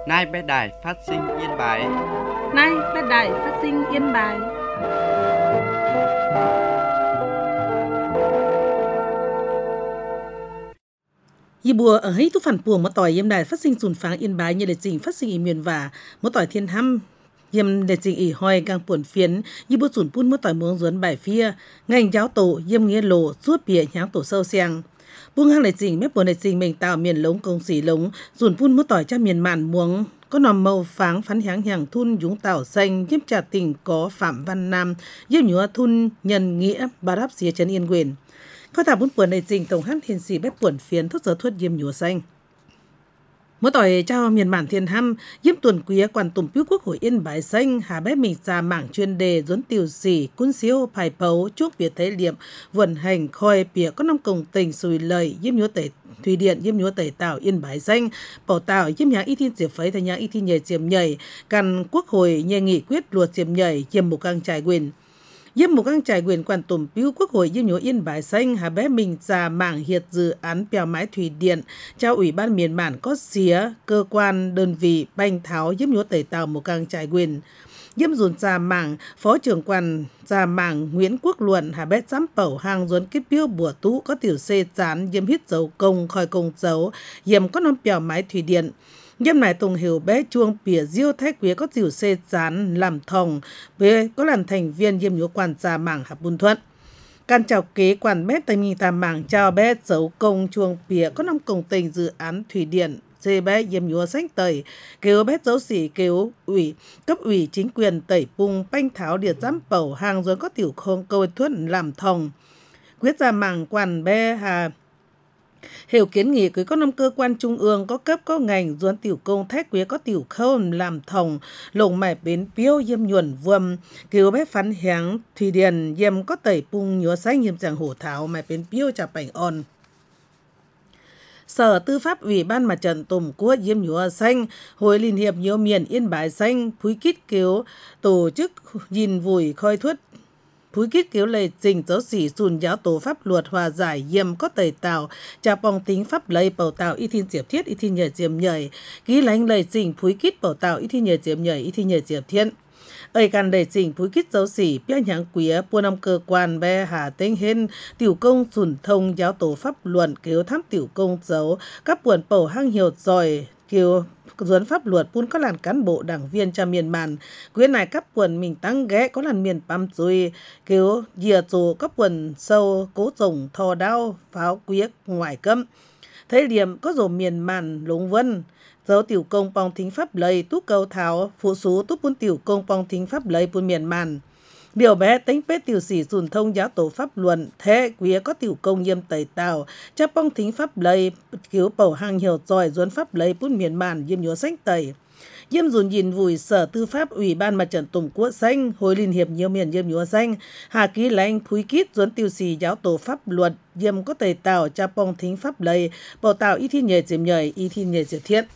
Nay bé đài phát sinh Yên Bái. Nay bé đài phát sinh Yên Bái. Yi bùa ở hấy tu phản buồng một tỏi yếm đài phát sinh sùn pháng Yên Bái như để trình phát sinh ý miền và một tỏi thiên hăm yếm để trình ý hoi gang buồn phiến yi bùa sùn pun một tỏi muống duấn bài phía ngành giáo tổ yếm nghĩa lộ suốt bìa nháng tổ sâu xiang buông hang để trình mép buồn để trình mình tạo miền lống công sĩ lống sùn pun một tỏi cho miền màn muống có nòm màu pháng phán háng hàng thun dũng tảo xanh yếm trà tình có Phạm Văn Nam yếm nhúa thun nhân nghĩa bà đáp xía trấn Yên Quyền. Có thảo bốn buồn này trình tổng hát hiền sĩ bếp buồn phiến thuốc gió thuốc diêm nhúa xanh. Mỗi tỏi cho miền bản thiên hăm, diêm tuần quý quản tùm piu quốc hội Yên Bái xanh, hà bếp mình ra mảng chuyên đề dốn tiểu sĩ, cún xíu, bài pấu, chuốc biệt thế liệm, vườn hành, khoi, bìa có năm công tình, xùi lời, diêm nhúa tẩy thủy điện, diêm nhúa tẩy tạo Yên Bái xanh, bảo tạo diêm nhà y thiên diệp phấy, thay nhà y thiên nhảy diệm nhảy, căn quốc hội nhẹ nghị quyết luật diệm nhảy, diêm một căng trải quyền. Diêm một căng trải quyền quản tùm piu quốc hội diêm nhúa Yên Bái xanh hà bé mình ra mảng hiệt dự án bèo mái thủy điện trao ủy ban miền bản có xía cơ quan đơn vị banh tháo diêm nhúa tẩy tàu một căng trải quyền diêm dùn ra mảng phó trưởng quan ra mảng Nguyễn Quốc Luận hà bé sắm bẩu hàng duấn kết piu bùa tú có tiểu xê chán diêm hít dấu công khỏi công dấu diêm có năm bèo mái thủy điện. Diêm này tùng hiểu bé chuông bìa diêu thái quý có tiểu xê chán làm thòng bé có làm thành viên diêm nhúa quan gia mảng hạp bùn thuận. Can chào kế quản bé tay mình tàm mảng chào bé dấu công chuông bìa có năm công tình dự án thủy điện xê bé diêm nhúa sách tẩy kêu bé dấu sĩ kêu ủy cấp ủy chính quyền tẩy bung banh tháo điệt giám bầu hàng rồi có tiểu không câu thuận làm thòng quyết ra mảng quản bé hà hiểu kiến nghị của các năm cơ quan trung ương có cấp có ngành doan tiểu công thách quý có tiểu khâu làm thòng lồng mải bến piêu diêm nhuần vuông kêu bé phán háng thủy điền diêm có tẩy bung nhúa xanh diêm chẳng hổ thảo mải bến piêu chả bảnh on. Sở Tư pháp Ủy ban Mặt trận Tổ quốc diêm nhúa xanh, Hội Liên hiệp nhiều miền Yên Bái xanh, phúi kít kêu tổ chức nhìn vùi khoi thuất phúi kít kêu lệ trình giáo sĩ sùn giáo tổ pháp luật hòa giải diêm có tẩy tạo trà bong tính pháp lây bảo tạo y thiên diệp thiết y thiên nhờ diệm nhảy ký lánh lệ trình phúi kít bảo tạo y thiên nhờ diệm nhảy y thiên nhờ diệp thiên ơi can lệ trình phúi kít giáo sĩ bia nháng quía buôn năm cơ quan be hà tên hên tiểu công sùn thông giáo tổ pháp luận kêu thám tiểu công dấu các buồn bầu hang hiệu giỏi kêu duấn pháp luật buôn có làn cán bộ đảng viên cho miền màn quyến này các quần mình tăng ghé có làn miền pam rồi kêu dìa dù các quần sâu cố rồng thò đao pháo quyết ngoài cấm thấy điểm có dồ miền màn lũng vân dấu tiểu công bong thính pháp lây tú cầu tháo phụ số tú buôn tiểu công bong thính pháp lây buôn miền màn điều bé tính bế tiểu sĩ dùn thông giáo tổ pháp luận thế quý có tiểu công nhiêm tẩy tàu chấp bong thính pháp lây cứu bầu hàng hiểu giỏi duấn pháp lây buôn miền màn diêm nhúa sách tẩy diêm dùn nhìn vùi Sở Tư pháp Ủy ban Mặt trận Tổ quốc xanh Hội Liên hiệp nhiều miền diêm nhúa xanh hà ký lãnh phúi kít duấn tiểu sĩ giáo tổ pháp luật diêm có tẩy tàu chấp bong thính pháp lây bảo tạo y thiên nhờ diệm nhảy y thiên nhờ diệp thiết.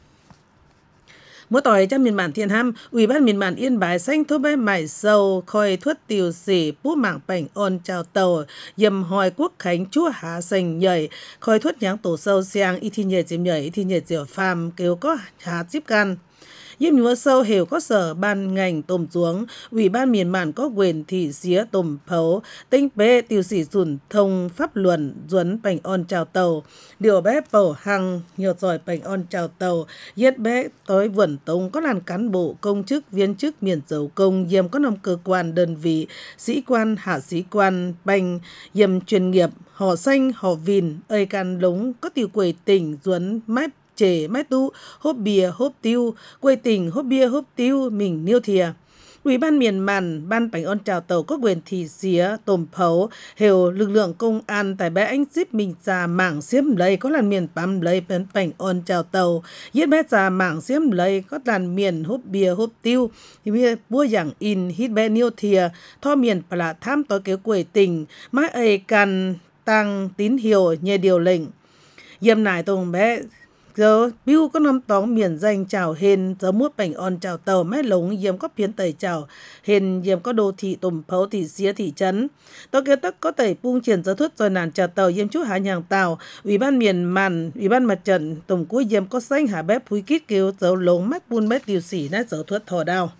Mỗi tỏi trong miền bản thiên hăm, Ủy ban miền bản Yên Bái xanh thô bé mải sâu khoi thuất tiểu sĩ bú mảng bảnh on chào tàu dầm hòi quốc khánh chúa hạ sành nhảy khoi thuất nháng tổ sâu xiang y thiên nhờ diệm nhảy y thiên nhờ diệp phàm kêu có hạ díp can. Diêm nhúa sâu hiểu có sở ban ngành tôm xuống, Ủy ban miền màn có quyền thị xía tôm phấu, tinh bế tiểu sĩ dùn thông pháp luận duấn bảnh on chào tàu, điều bé bầu hằng nhiều giỏi bảnh on chào tàu, yết bé tối vườn tông có làn cán bộ công chức viên chức miền dấu công diêm có năm cơ quan đơn vị, sĩ quan hạ sĩ quan bành diêm chuyên nghiệp, họ xanh họ vìn, ơi can lống có tiểu quầy tỉnh duấn mép chè mái tu hốp bia hốp tiêu quê tình hốp bia hốp tiêu mình niêu thìa. Ủy ban miền màn ban bảnh on chào tàu có quyền thị xía tôm phấu hiểu lực lượng công an tại bé anh zip mình ra mảng xiêm lấy có làn miền pam lấy bên bảnh on chào tàu giết bé ra mảng xiêm lấy có làn miền hốp bia hốp tiêu thì bia bua dạng in hít bé niêu thìa tho miền là tham tối kéo quê tình mái ấy can tăng tín hiệu nhờ điều lệnh diêm nải tông bé giờ biu có năm tóng miền danh chào hên giờ mua bánh on chào tàu mái lống yếm có phiến tẩy chào hên yếm có đô thị tùm phấu thị xía thị trấn tôi kia tất có tẩy buông triển giờ thuất rồi nàn chào tàu yếm chú hạ nhàng tàu ủy ban miền màn ủy ban mặt trận tùm cuối yếm có xanh hạ bé phúi kít kêu giờ lống mắt buôn bé tiêu xỉ nát giờ thuất thò đào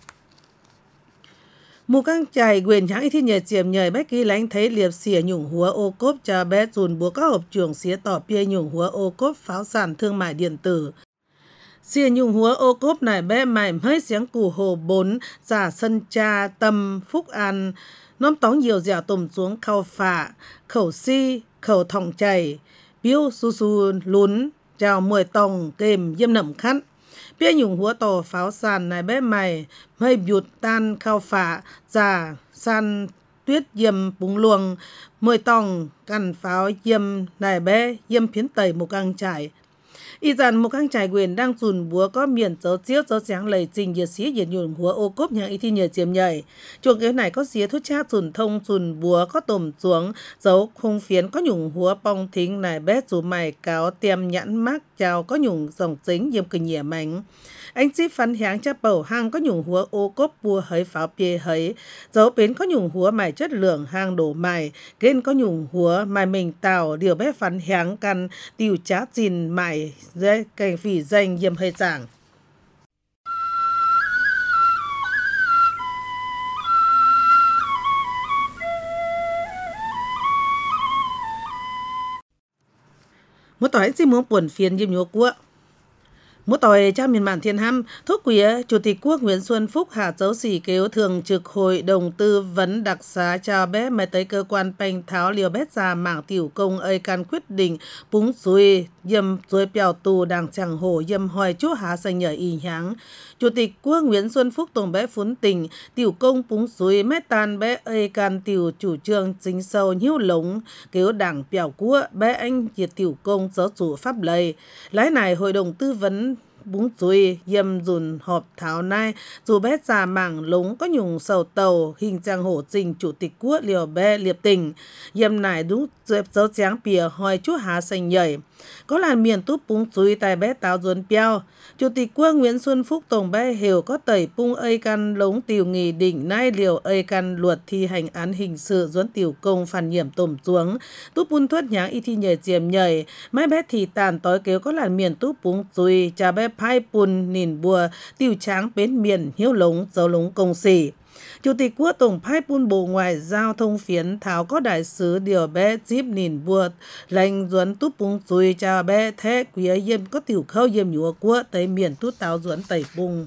mù căng chài quyền hãng thi nhờ chiếm nhờ bé ký lánh thấy liệp xỉa nhủng húa ô cốp cho bé dùn búa các hộp trường xía tỏ bia nhủng húa ô cốp pháo sản thương mại điện tử xỉa nhủng húa ô cốp này bé mày hơi xiếng củ hồ 4 giả sân cha tâm phúc an nóm tóng nhiều dẻo tùm xuống khâu phạ khẩu si khẩu thòng chảy biếu su su lún chào 10 tòng kềm diêm nẩm khăn bia nhung húa tổ pháo sàn này bé mày hơi bụt tan khao phả giả san tuyết diêm búng luồng 10 tòng cằn pháo diêm này bé diêm phiến tẩy một căng trải y dàn một căng trải quyền đang dùn búa có miền dấu chiếu dấu sáng lầy trình nhiệt xí nhiệt nhung húa ô cốp nhà y thi nhờ chiếm nhảy chuồng cái này có xía thuốc cha dùn thông dùn búa có tổm xuống dấu khung phiến có nhung húa bong thính này bé dù mày cáo tiêm nhãn mắc chào có nhung dòng chính diêm cười nhẹ mánh anh chỉ phán háng cho bầu hang có nhung húa ô cốp bùa hấy pháo bia hấy dấu bến có nhung húa mày chất lượng hang đổ mày kênh có nhung húa mày mình tàu điều bé phán háng căn tiêu chá chín mày dây cảnh phỉ danh diêm hơi giảng một tỏi chỉ muốn buồn phiền diêm nhúa của một tỏi cha miền mạn thiên hăm thuốc quía chủ tịch quốc Nguyễn Xuân Phúc hạ dấu xỉ kêu thường trực hội đồng tư vấn đặc xá cho bé mới tới cơ quan bành tháo liều bét ra mảng tiểu công ơi can quyết định búng xuôi dâm xuôi bèo tù đảng chẳng hổ dâm hỏi chú hạ xanh nhờ y háng chủ tịch quốc Nguyễn Xuân Phúc tổng bé phún tình tiểu công búng xuôi mét tan bé ơi can tiểu chủ trương chính sâu nhiêu lống kêu đảng bèo cua bé anh diệt tiểu công giáo chủ pháp lầy lái này hội đồng tư vấn búng xuôi dâm dùn họp tháo nai dù bé già mảng lống có nhung sầu tàu hình trang hổ trình chủ tịch quốc liều bé liệp tình dâm này đúng dấu tráng bìa hỏi chú hạ xanh nhảy có làn miền túp búng xuôi tại bé táo duân bèo chủ tịch quốc Nguyễn Xuân Phúc tổng bé hiểu có tẩy bung ơi căn lống tiểu nghị định nai liều ơi căn luật thi hành án hình sự duân tiểu công phản nhiễm tổm xuống túp bun thuất nháng y thi nhảy chiếm nhảy mai bé thì tàn tối kéo có làn miền túp búng xuôi cha bé phai bùn nìn bùa tiểu tráng bến miền hiếu lống dấu lống công sĩ chủ tịch quốc tổng phái bun bộ ngoại giao thông phiến tháo có đại sứ điều bé chip nìn bùa lành duẩn túp bung xuôi cha bé thế quý yếm có tiểu khâu yếm nhúa quốc tới miền tút táo duẩn tẩy bung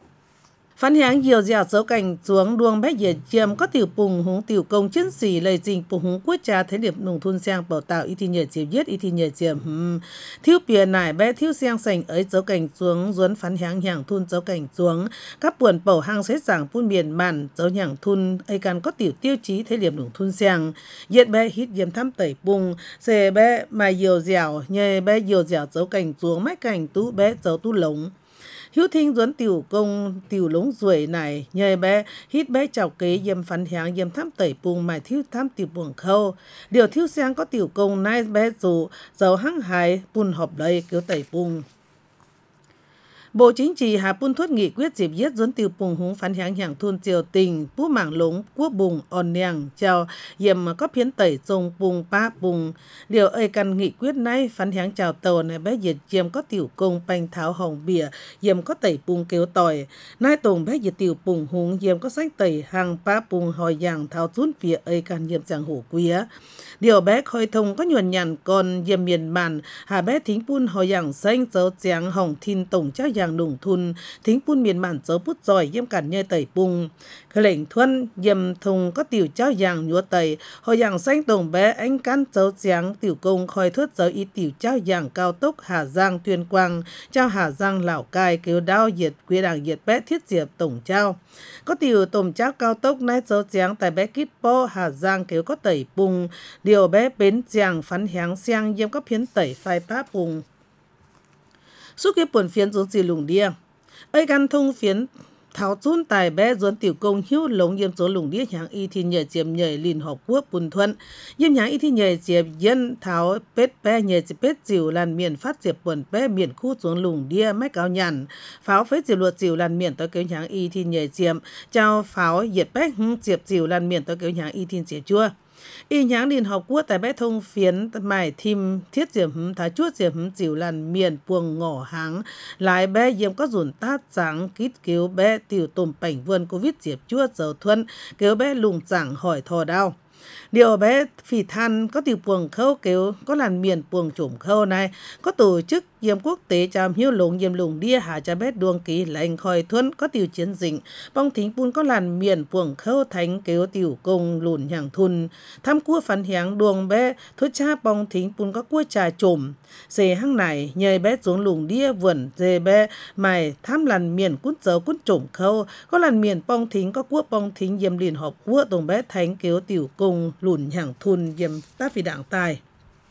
phán háng nhiều dẻo dấu cảnh xuống đuông bé dệt chiêm có tiểu bùng húng tiểu công chiến sĩ lầy trình bùng húng quốc trà thế điểm nông thôn sang bảo tạo y thi nhờ chiếm giết y thi nhờ chiếm thiếu bìa nải bé thiếu sang sành ấy dấu cảnh xuống duấn phán háng nhàng thun dấu cảnh xuống các buồn bảo hang xếp giảng phun miền màn dấu nhàng thun ấy cần có tiểu tiêu chí thế điểm nông thôn sang giết bé hít diêm thăm tẩy bùng xề bé mà nhiều dẻo nhờ bé nhiều dẻo dấu cảnh xuống mấy cảnh tú bé dấu tú lống hiếu thinh duẩn tiểu công tiểu lống ruồi này nhờ bé hít bé chào kế yếm phán háng yếm thăm tẩy bùng mài thiếu thăm tiểu buồng khâu điều thiếu sang có tiểu công nai bé dù dầu hăng hái bùn họp đầy kêu tẩy bùng Bộ Chính trị hạ bun thuất nghị quyết dịp giết duẩn tiểu bùng húng phán háng hàng thôn triều tình bú mảng lống quốc bùng on nèng chào yếm có phiến tẩy dông bùng ba bùng điều ơi căn nghị quyết này phán háng chào tàu này bé diệt yếm có tiểu công banh tháo hồng bìa yếm có tẩy bùng kêu tỏi nai tổng bé diệt tiểu bùng húng yếm có sách tẩy hàng ba bùng hỏi giảng tháo rút bìa ơi căn yếm chẳng hổ quía điều bé khơi thông có nhuần nhằn còn yếm miền bản hạ bé thính bun hỏi giảng xanh dấu tráng hồng thiên tổng trao giảng đủng thun thính bun miền bản dấu bút giỏi yếm cản nhơi tẩy bùng khởi lệnh thuân yếm thùng có tiểu trao giảng nhúa tẩy hỏi giảng xanh tổng bé anh căn dấu tráng tiểu công khơi thước dấu ý tiểu trao giảng cao tốc Hà Giang Tuyên Quang trao Hà Giang Lào Cai kêu đao diệt quy đảng diệt bé thiết diệp tổng trao có tiểu tổng trao cao tốc nái dấu tráng tại bé kít po Hà Giang kêu có tẩy bùng điều bé bến giang phán háng xiang yếm có phiến tẩy phai pá bùng suốt cái buồn phiến xuống gì lùng đia ấy căn thông phiến tháo chốn tài bé duẩn tiểu công hiếu lồng yếm số lùng đĩa nhàng y thì nhờ chiếm nhờ liền họp quốc bùn thuận yếm nhàng y thì nhờ chiếm dân tháo pết bé nhờ chiếm pết chiều làn miền phát chiếm buồn bé miền khu xuống lùng đĩa mái cao nhàn pháo phết chiều luật chiều làn miền tới kéo nhàng y thì nhờ chiếm trao pháo diệt bé chiếm chiều làn miền tới kéo nhàng y thì chiếm chua y nháng liền học quốc tại bé thông phiến mải thìm thiết diệm thái chuốt diệm chịu làn miền buồng ngỏ háng lại bé diệm có dùn tát trắng kít cứu bé tiểu tùm cảnh vườn covid diệp chuốt dầu thuận cứu bé lùng chẳng hỏi thò đau điều bé phỉ than có tiểu buồng khâu cứu có làn miền buồng trùm khâu này có tổ chức diệm quốc tế chàm hiếu lùng diệm lùng đia hạ cha bé đuông ký lệnh khỏi thuận có tiểu chiến dịch bong thính bún có làn miền buồng khâu thánh cứu tiểu công lùn hàng thun thăm cua phản hiáng đuông bé thốt cha bong thính bún có cua trà trùm xề hăng này nhờ bé xuống lùng đia vườn dê bé mày thăm làn miền cút dấu cút trùm khâu có làn miền bong thính có cua bong thính diệm liền họp cua tổng bé thánh cứu tiểu công lùn hàng thun diệm ta phi đảng tài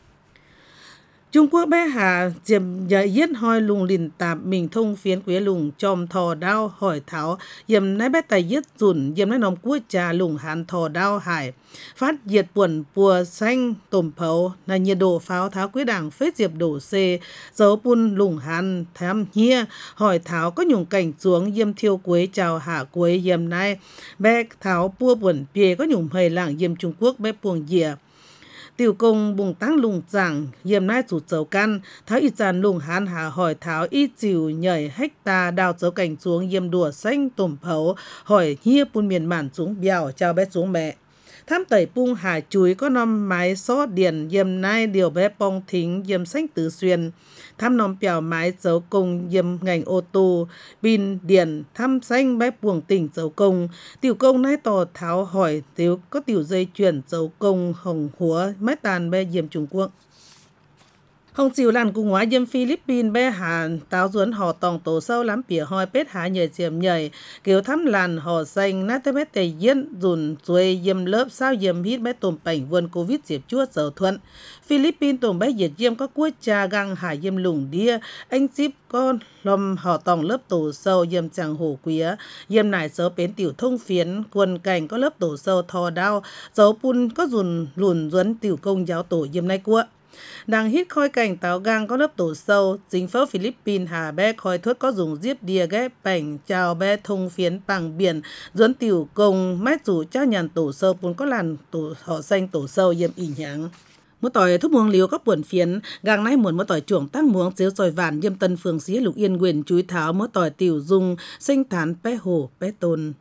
Trung Quốc bé hà diệm giờ yết hoi lùng lìn tạm mình thông phiến quế lùng chòm thò đao hỏi tháo diệm nái bé tài yết dùn diệm nái nòng cua trà lùng hàn thò đao hải phát diệt buồn pùa xanh tôm phấu là nhiệt độ pháo tháo quế đảng phết diệp đổ xê dấu pun lùng hàn tham hia hỏi tháo có nhung cảnh xuống diệm thiêu quế chào hạ quế diệm nái bé tháo pua buồn pie có nhung hầy làng diệm Trung Quốc bé puồng dìa tiểu công bùng tăng lùng giảng yếm nai chủ dấu căn tháo ít dàn lùng hán hà hỏi tháo ít chịu nhảy hecta đào dấu cảnh xuống yếm đùa xanh tùm phấu hỏi hia pun miền màn xuống bèo chào bé xuống mẹ tham tẩy pung hà chuối có nom mái xó điền yếm nai điều bé bong thính yếm xanh tứ xuyên tham nom bèo mái dấu công yếm ngành ô tô pin điền tham xanh bé buồng tỉnh dấu công tiểu công nai tò tháo hỏi tiểu có tiểu dây chuyển dấu công hồng húa mái tàn bé yếm Trung Quốc Hồng chịu làn cùng hóa yếm Philippines bé hàn táo duẩn họ tòng tổ sâu lắm pỉa hoi pết há nhờ chiếm nhảy kiểu thăm làn họ xanh nát tới bé tầy yên dùn xuôi yếm lớp sao yếm hít bé tùm cảnh vườn covid diệp chuốt dầu thuận Philippines tùm bé diệt yếm có quốc cha găng hà yếm lùng đia anh ship con lom họ tòng lớp tổ sâu yếm chẳng hổ quía yếm nải sớ bến tiểu thông phiến quần cảnh có lớp tổ sâu thò đao dấu pun có dùn lùn duẩn tiểu công giáo tổ yếm nay quốc đang hít khói cảnh táo gang có lớp tổ sâu chính phủ Philippines hà bé khói thuốc có dùng diếp đìa ghép bảnh chào bé thông phiến bằng biển duẩn tiểu công mát rủ cho nhàn tổ sâu cũng có làn tổ họ xanh tổ sâu yếm ỉ nháng một tỏi thuốc muông liều các buồn phiến gang nay muốn một tỏi chuồng tăng muông xíu sỏi vàn yếm tân phường xí lục yên quyền chuối tháo một tỏi tiểu dung sinh thán bé hồ bé tôn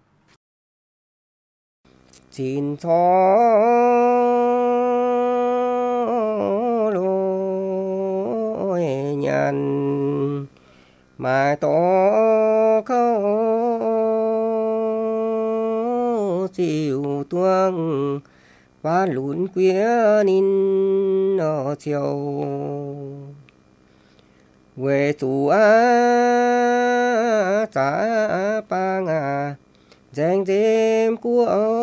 chín cho nhàn mà to khâu chịu tuông và lún quía nín ở chiều về chủ á trả ba ngà danh đêm của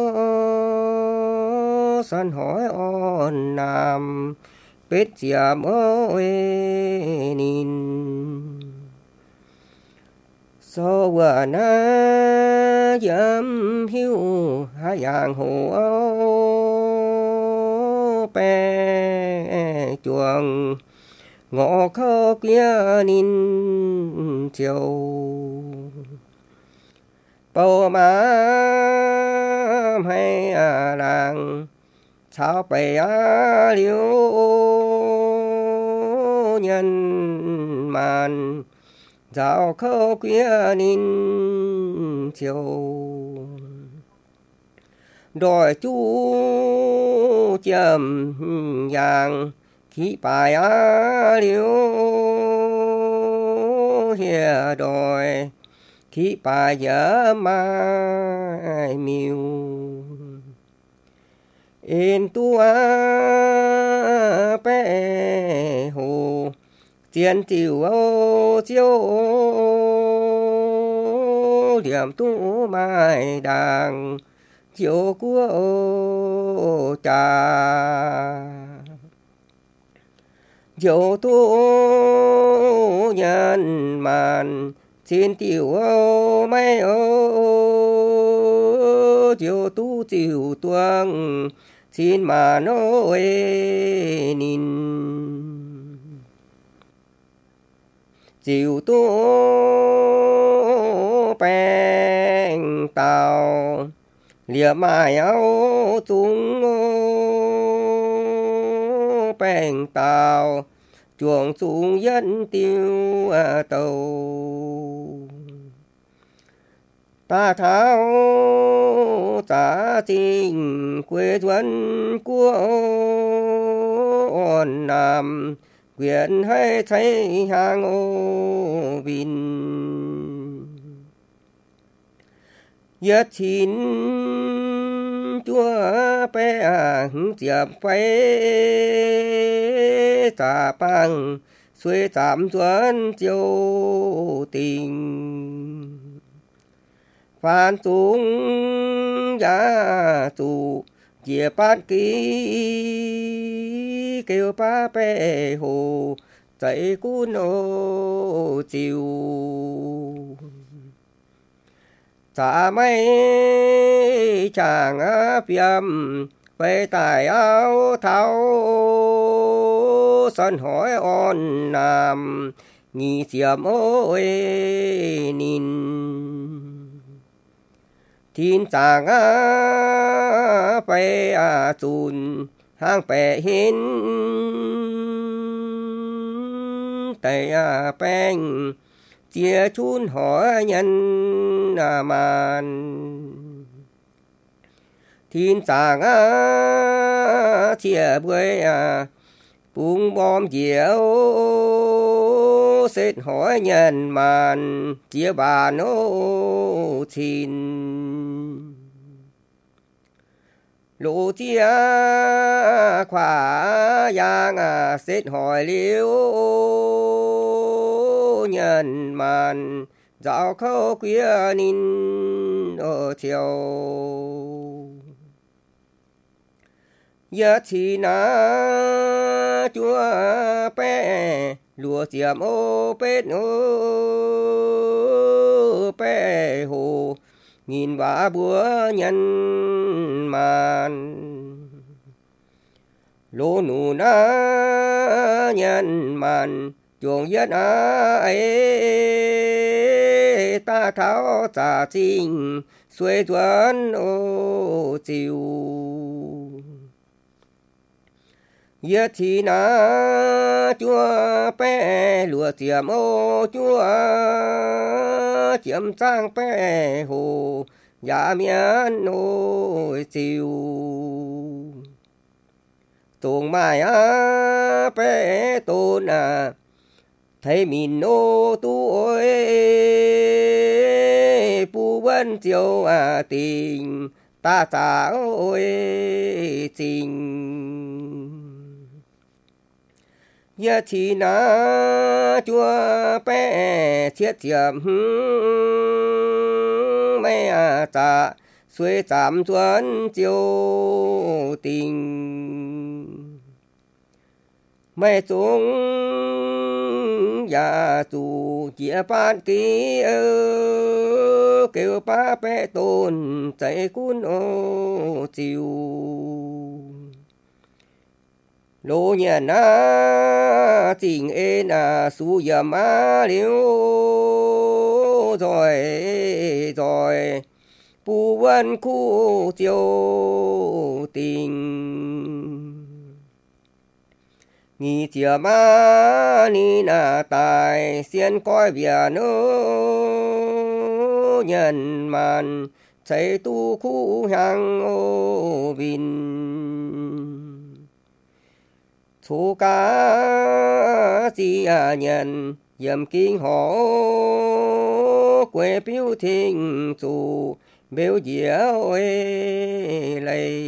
sân hỏi on nam bết chiam ơi nín so vừa na dám hiu hai dạng hồ pe chuồng ngõ khơ kia nín chiều bầu má hay làng sao bè liễu nhân màn dạo khâu kia nín chiều đòi chú chầm vàng khí bài liễu hìa đòi khí bài dở mai miêu in tua bé hồ tiền tiểu chiếu điểm tu mai đàng chiếu của trà chiếu tu nhân màn Xin tiểu mấy chiều tu chiều tuang xin mà nói nín chiều tu bèn tàu lìa mai áo chúng bèn tàu chuồng xuống dân tiêu tàu ta tháo ta tình quê dân của Nam quyền hay thấy hàng ô bình nhất chín chúa bé chập phái ta bằng xuôi tạm xuân chiều tình phan xuống giá tù chia bát ký kêu ba bé hồ chạy cú nô chiều xa mấy chàng phiêm về tài áo tháo sân hỏi on Nam nhị xiêm ôi nín thiên chàng phải chùn hàng bè hin tay bèn chia chun hỏi nhân màn thiên chàng chia bưởi bung bom diệu xét hỏi nhân màn chia bàn ô xin lộ chia khỏa giang xét hỏi liễu nhân màn dạo khâu quý nín ở chiều giờ thì na chúa bé lúa xiêm ô bết ô bé hồ nghìn vả búa nhân màn lô nụ na nhân màn chuồng dân ấy ta tháo trả trình xuôi tuấn ô chiều giờ thì na chúa bé lúa xiêm ô chúa chiếm sang bé hồ giá miễn ô chiều tuồng mai bé tôn thấy mình ô tu ôi pu vân chiều tình ta trả ôi tình giờ thì na chúa bé thiết chiếm mấy trả xuôi chạm xuân chiều tình mày xuống nhà tù chia bát ký kêu ba bé tôn chạy cuốn ô chiều lô nhà na tình ên su yểm liễu rồi pu vân khu chiều tình nhị chia ma ni na tài xiên coi bìa nô nhân màn chạy tu khu hàng ô bình số cá chi nhân dầm kinh họ quê biểu thình chủ biểu diệu lầy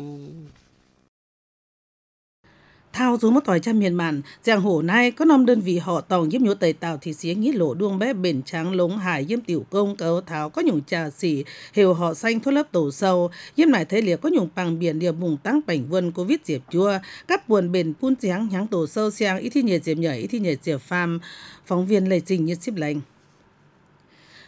thao dù mất tỏi trăm miền màn giang hồ nay có năm đơn vị họ tòng giúp nhố tây tàu thì xía nghĩ lộ đuông bé bền trắng lống hải yếm tiểu công cấu tháo có nhung trà xỉ hiểu họ xanh thuốc lớp tổ sâu yếm lại thấy liệt có nhung bằng biển địa vùng tăng bảnh vân covid diệp chua các buồn bền phun trắng nháng tổ sâu xiang ít thi nhiệt diệp nhảy ít thi nhiệt diệp pham phóng viên lệ trình như ship lành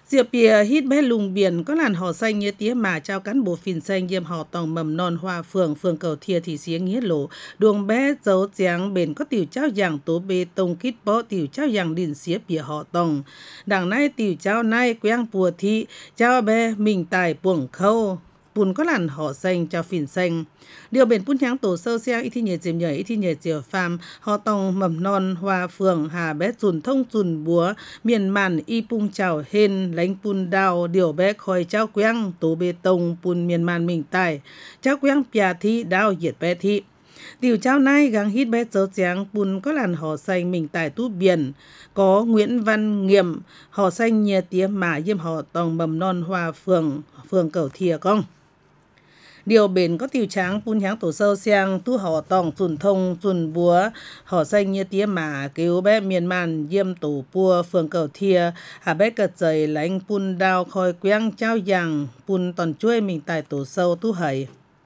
Diệp bìa hít bé lùng biển có làn họ xanh như tía mà trao cán bộ phìn xanh diêm họ tòng mầm non hoa phường Cầu Thia thì xía nghĩa lộ đường bé dấu tráng bền có tiểu trao dạng tố bê tông kít bó tiểu trao dạng đỉnh xía bìa họ tòng đằng nay tiểu trao nay quang bùa thị trao bé mình tài buồng khâu bùn có làn họ xanh cho phìn xanh điều bền bún nháng tổ sơ xe ít thi nhẹ diệm nhảy ít thi nhẹ diệm phàm họ tòng mầm non hoa phường hà bé dùn thông dùn búa miền màn y pung chào hên lánh pun đào điều bé khói trao quang tổ bê tông pun miền màn mình tài trao quang pia thi đào diệt bé thị tiểu trao nay gắng hít bé dấu tráng pun có làn họ xanh mình tài tú biển có Nguyễn Văn Nghiệm họ xanh nhẹ tía mà diêm họ tòng mầm non hoa phường Cầu Thia con điều bền có tiểu tráng pun nháng tổ sâu xiang tu họ tòng dùn thông dùn búa họ xanh như tía mà cứu bé miền màn diêm tổ pua phường Cầu Thia hà bé cật dày lánh pun đao khói quang trao giàng pun toàn chuối mình tài tổ sâu tu hầy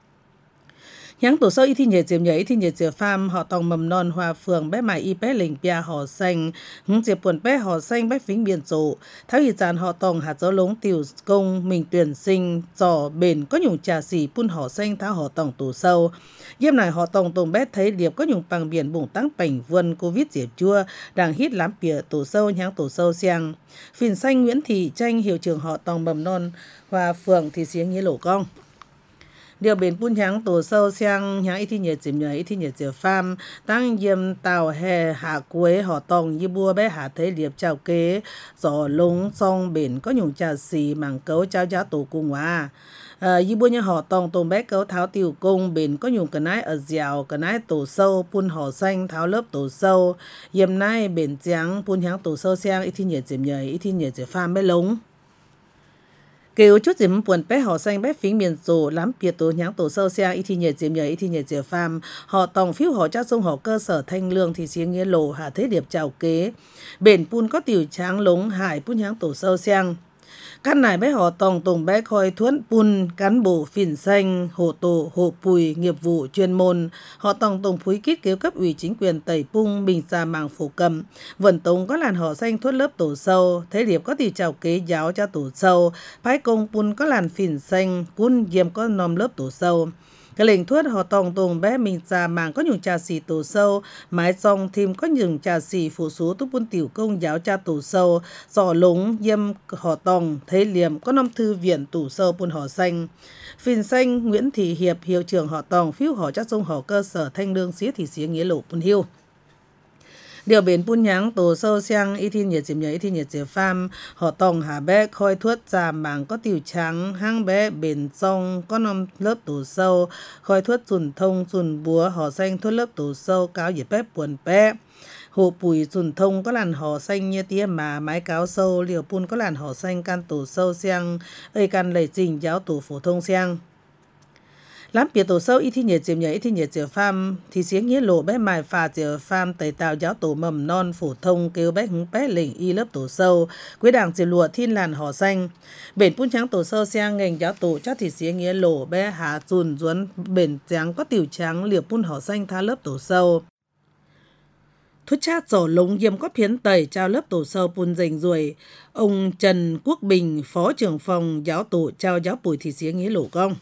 nháng tổ sâu ít thi nhẹ diệm nhảy ít thi nhẹ diệm phàm họ tòng mầm non hoa phường bé mài y bé lình bia họ xanh hứng diệp buồn bé họ xanh bé phính biển rộ tháo hì dàn họ tòng hạt dấu lống tiểu công mình tuyển sinh giò bền có nhung trà xỉ pun họ xanh tháo họ tòng tổ sâu yếm này họ tòng tùng bé thấy điệp có nhung bằng biển bùng tăng bảnh vườn covid diệp chua đang hít lắm bìa tổ sâu nháng tổ sâu xiang phìn xanh Nguyễn Thị Tranh hiệu trưởng họ tòng mầm non hoa phường thì xiếng nghĩa lộ cong điều bền pun nháng tổ sâu xiang nháng ít thi nhẹ diệm nhảy ít thi nhẹ diệm phàm tăng diêm tàu hè hạ quế họ tòng như bua bé hạ thấy điệp chào kế giò lúng song bền có nhung trà xì mảng cấu trao giá tổ cung hòa như bua như họ tòng tùng bé cấu tháo tiểu cung bền có nhung cái nái ở dẻo cái nái tổ sâu pun họ xanh tháo lớp tổ sâu yếm nái bền trắng pun nháng tổ sâu xiang ít thi nhẹ diệm nhảy ít thi nhẹ diệm phàm bé lúng kêu chút dìm buồn bé họ xanh bé phím miền rồ lắm bia tổ nháng tổ sâu xe ít thi nhẹ diệm nhảy ít thi nhẹ diệm phàm họ tòng phiếu họ cha sông họ cơ sở thanh lương thì xiếng nghĩa lộ hạ thế điệp chào kế bền pun có tiểu tráng lống hải pun nháng tổ sâu xiang căn này bé họ tòng tùng bé khoi thuẫn pun cán bộ phìn xanh hộ tổ hộ pùi nghiệp vụ chuyên môn họ tòng tùng phúi kít kéo cấp ủy chính quyền tẩy pung bình xa màng phổ cầm vần tống có làn họ xanh thuất lớp tổ sâu thế điệp có tiểu chào kế giáo cho tổ sâu phái công pun có làn phìn xanh cun diêm có nòm lớp tổ sâu cái lệnh thuất họ tòng tùng bé mình già màng có nhung trà xỉ tổ sâu mái song thêm có nhung trà xỉ phụ số túc pun tiểu công giáo cha tổ sâu giò lúng diêm họ tòng thế liềm có năm thư viện tổ sâu pun họ xanh phìn xanh Nguyễn Thị Hiệp hiệu trưởng họ tòng phiếu họ cha sông họ cơ sở thanh lương xía thì xía nghĩa lộ pun hiu điều bền pun nháng tổ sâu xiang ít thi nhẹ diệm nhảy ít thi nhẹ diệm phàm họ tòng hà bé khoi thuất già màng có tiểu trắng hang bé bền song có năm lớp tổ sâu khoi thuất dùn thông dùn búa họ xanh thuất lớp tổ sâu cáo diệt bé buồn bé hồ pùi dùn thông có làn họ xanh như tía mà mái cáo sâu liều pun có làn họ xanh can tổ sâu xiang ơi can lầy trình giáo tổ phổ thông xiang lắm bia tổ sâu ít thi nhẹ diệm nhảy ít thi nhẹ diệm phàm thì xiếng nghĩa lộ bé mài phà diệm phàm tẩy tạo giáo tổ mầm non phổ thông kêu bé hứng bé lỉnh y lớp tổ sâu quế đảng diệm lụa thiên làn họ xanh bền pun trắng tổ sâu xiang ngành giáo tổ chắc thì xiếng nghĩa lộ bé hạ dùn duấn bền trắng có tiểu trắng liều pun họ xanh tha lớp tổ sâu thuốc chát giỏ lống yếm có phiến tẩy trao lớp tổ sâu pun dành ruồi ông Trần Quốc Bình phó trưởng phòng giáo tổ trao giáo bùi thì xiếng nghĩa lộ cong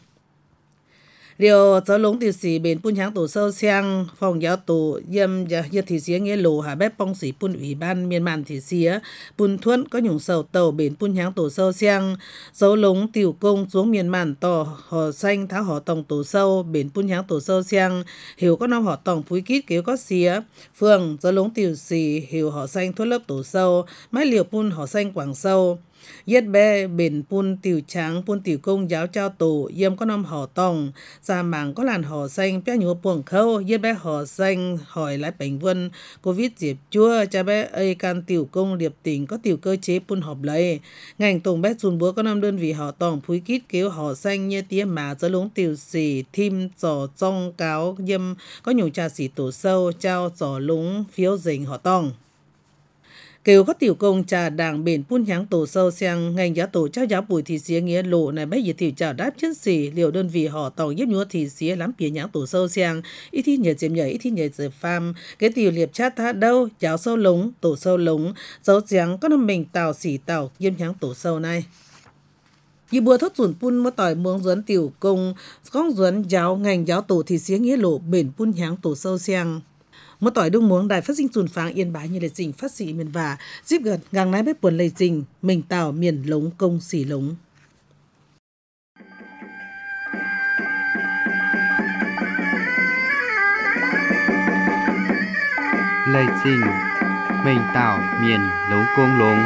điều giáo lống tiểu sĩ bền pun nháng tổ sâu xiang phòng giáo tổ yếm yết thì xía nghĩa lộ hà bếp bong sĩ pun ủy ban miền màn thì xía pun thuẫn có nhung sầu tàu bền pun nháng tổ sâu xiang giáo lống tiểu công xuống miền màn tỏ họ xanh tháo họ tòng tổ sâu bền pun nháng tổ sâu xiang hiểu có năm họ tòng phúi kít kéo có xía phường giáo lống tiểu sĩ hiểu họ xanh thuất lớp tổ sâu mái liều pun họ xanh quảng sâu yết bé bền pun tiểu trắng pun tiểu công giáo trao tổ yếm có năm họ tòng xa mảng có làn họ xanh bé nhúa buồng khâu yết bé họ xanh hỏi lại bảnh vân covid diệp chua cha bé ơi can tiểu công điệp tỉnh có tiểu cơ chế pun họp lấy ngành tổng bé dùn búa có năm đơn vị họ tòng phúi kít kéo họ xanh như tía mà giáo lống tiểu sĩ thim giỏ trong cáo yếm có nhung trà xỉ tổ sâu trao giỏ lúng phiếu dình họ tòng kêu có tiểu công trà đảng bền phun nháng tổ sâu sang ngành giáo tổ trao giáo bùi thị xía nghĩa lộ này bây giờ tiểu trào đáp chân xỉ liều đơn vị họ tòng giúp nhúa thị xía lắm phía nháng tổ sâu sang ít thi nhờ chém nhảy ít thi nhờ giờ pham cái tiểu liệp chát tha đâu giáo sâu lống tổ sâu lống dấu trắng có năm mình tàu xỉ tàu giúp nháng tổ sâu này như bùa thốt chuẩn phun mất tỏi muống duấn tiểu công con duấn giáo ngành giáo tổ thị xía nghĩa lộ bền phun nháng tổ sâu sang một tỏi đông muống đài phát sinh chuẩn pháng Yên Bái như lệ trình phát sĩ miền và díp gần gang nái bếp buồn lệ trình mình tàu miền lống công xỉ lống Lê trình mình tạo miền lống công lống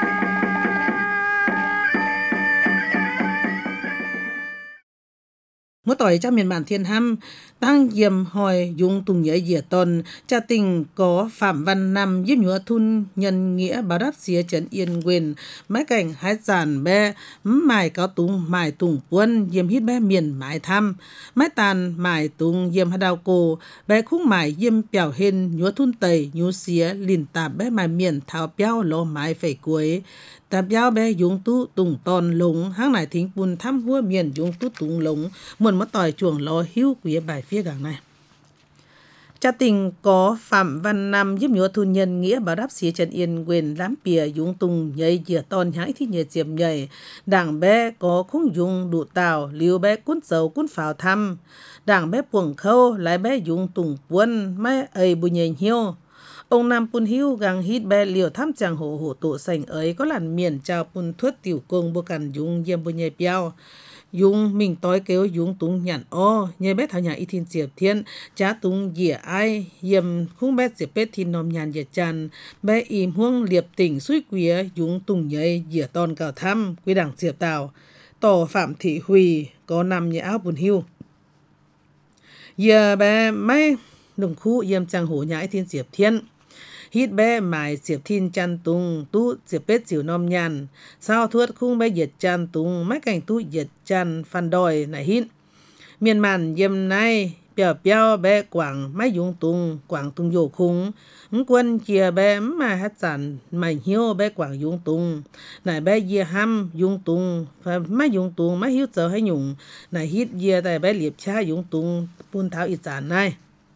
một tỏi trong miền bản Thiên Hăm tăng diệm hỏi dùng tùng nhớ dĩa tòn cha tình có Phạm Văn Năm giúp nhúa thun nhân nghĩa báo đáp xía trấn Yên Quyền mái cảnh hái giản bé mài cáo tùng mài tùng quân diệm hít bé miền mái thăm mái tàn mài tùng diệm hà đào cổ bé khúc mài diệm bèo hên nhúa thun tẩy nhúa xía lìn tạp bé mài miền tháo béo lo mái phải cuối tạp giáo bé dùng tu tùng tòn lống hang này thính bùn thăm hua miền dùng tu tùng lống muôn mất tỏi chuồng lo hữu quý bài phía gàng này cha tình có Phạm Văn Năm giúp nhúa thun nhân nghĩa báo đáp xía trần Yên Quyền lám pìa dùng tùng nhảy dìa tòn hãy thích nhảy diệm nhảy đảng bé có khung dùng đủ tàu liều bé cuốn dầu cuốn pháo thăm đảng bé buồng khâu lại bé dùng tùng quân mấy ấy bùi nhảy hiêu ông Nam Pun Hiu gang hít bé liều thăm chàng hổ hổ tổ sành ấy có làn miền chào Pun Thuất tiểu công bô cằn dùng diêm bô nhẹ piao dùng mình tối kêu dùng tung nhạn o nhẹ bé thảo nhà y thiên diệp thiên cha tung dìa ai diêm khung bé diệp bé thiên nòm nhàn dìa tràn bé im huông liệp tỉnh suy quía dùng tung nhảy dìa ton cào thăm quy đảng diệp tàu tổ Phạm Thị Hùy có nằm nhà áo Pun Hiu giờ bé mấy đồng khu diêm chàng hổ nhà y thiên diệp thiên hít bé mài diệp thiên chăn tung tu diệp bết diều nom nhàn sao thuất khung bé diệt chăn tung mấy cảnh tu diệt chăn phan đòi này hít miền màn diêm này bèo bèo bé quảng mấy dùng tung quảng tung dồ khung quân chia bé mà hát sản mày hiếu bé quảng dùng tung này bé dìa ham dùng tung mấy dùng tung mấy hiếu giờ hay nhung này hít dìa tại bé liệp cha dùng tung phun tháo ít sản này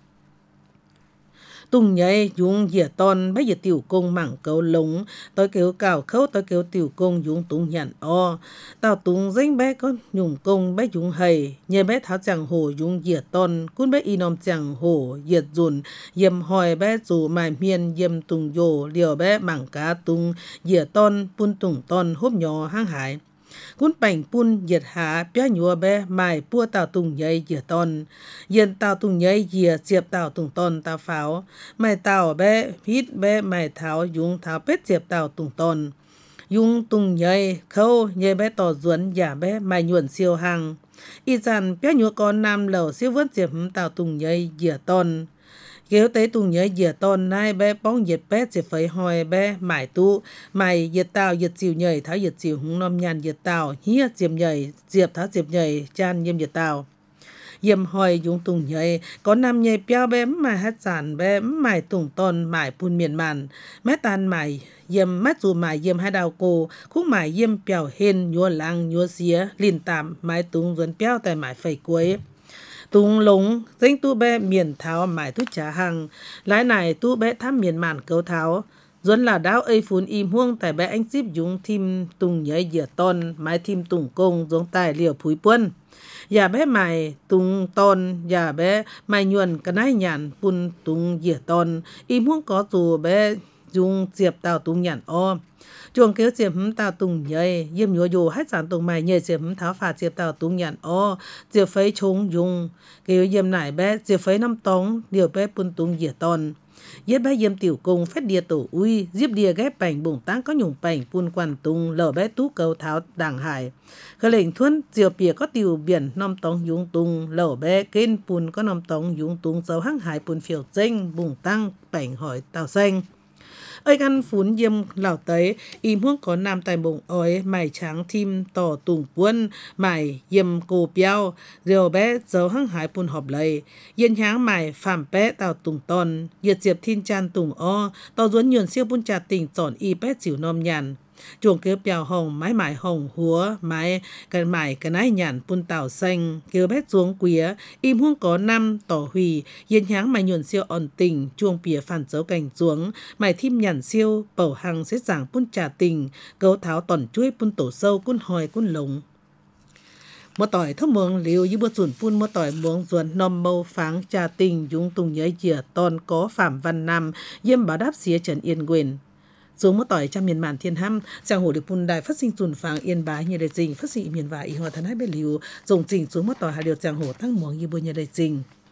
tung nhảy dùng dìa ton bé dìa tiểu công mảng cầu lống tôi kêu cào khâu tôi kêu tiểu công dùng tung nhạn o tao tung danh bé có nhung công bé dùng hầy nhờ bé tháo chàng hồ dùng dìa ton cún bé inom chàng hồ diệt dùn diệm hỏi bé dù mài miên diệm tung dồ liều bé mảng cá tung dìa ton pun tung ton hốp nhỏ hang hải cún bảnh pun diệt hạ bé nhúa bé mài pua tàu tung nhảy dìa ton yên tàu tung nhảy dìa diệp tàu tung ton tàu pháo mài tàu bé hít bé mài tháo dùng tháo pết diệp tàu tung ton dùng tung nhảy khâu nhảy bé tỏ duẩn giả bé mài nhuận siêu hàng y dàn bé nhúa con nam lầu siêu vớt diệp tàu tung nhảy dìa ton kéo tới tung nhớ dìa ton nai bé bóng diệt bé sẽ phải hỏi bé mải tu mày diệt tàu diệt chiều nhảy tháo diệt chiều hung nom nhàn diệt tàu hía diệp nhảy diệp tháo diệp nhảy chan nhiêm diệt tàu diệm hỏi dùng tung nhảy có nam nhảy piao bé mải hát sản bé mải tung ton mải pun miền màn mét tan mải diệm mắt dù mải diệm hai đào cổ khúc mải diệm piao hên nhua lang nhua xía lìn tạm mải tung duẩn piao tại mải phẩy cuối tung lống danh tu bé miền tháo mải tu trả hàng lái này tu bé thăm miền màn cấu tháo duẩn là đáo ấy phun im huông tại bé anh ship dùng thim tung nhảy dìa ton mái thim tung công giống tài liều phúi quân nhà bé mải tung ton nhà bé mải nhuần cái nái nhàn pun tung dìa ton im huông có dù bé dùng diệp tàu tung nhàn o chuồng kéo diệp tàu tung nhảy diêm nhúa dù hát sản tung mày nhảy diệp tháo phạt diệp tàu tung nhàn o diệp phấy chống dùng kéo diêm nải bé diệp phấy năm tống điều bé pun tung dìa ton yết bé diêm tiểu công phép đìa tổ uy diếp đìa ghép bành bùng tăng có nhung bành pun quan tung lở bé tú cầu tháo đảng hải khởi lệnh thuân diều bìa có tiểu biển năm tống dùng tung lở bé kên pun có năm tống dùng tung dấu hăng hải pun phiểu danh bùng tăng bành hỏi tàu xanh ơi gan phún yêm lào tới im huống có nam tài bụng ói mải tráng thim tỏ tùng buôn mải yêm cô piao rêu bé dấu hăng hải pun họp lầy yên háng mải phạm bé tàu tùng ton yết diệp thiên chan tùng o tàu duốn nhuần siêu pun trà tình chọn y bé chịu nom nhàn chuồng kêu piao hồng mái mải hồng húa mái cái nái nhàn pun tàu xanh kêu bé xuống quía im huống có năm tỏ hủy yên háng mải nhuần siêu ổn tình chuồng pìa phản dấu cảnh xuống mải thim nhàn siêu bầu hằng xếp giảng pun trà tình cấu tháo tòn chuối pun tổ sâu cun hòi cun lồng một tỏi thơm mường liều như bữa chuẩn phun một tỏi muống ruột nom mâu pháng trà tình dung tùng nhớ dìa ton có phạm văn nam yêm bảo đáp xía trần yên quyền xuống một tỏi trong miền màn thiên hăm trang hồ được phun đài phát sinh chuẩn pháng yên bái như đại trình phát sinh miền vải y hòa thân hai bên liều dùng trình xuống một tỏi hai điều trang hồ tăng muống như bữa như đại trình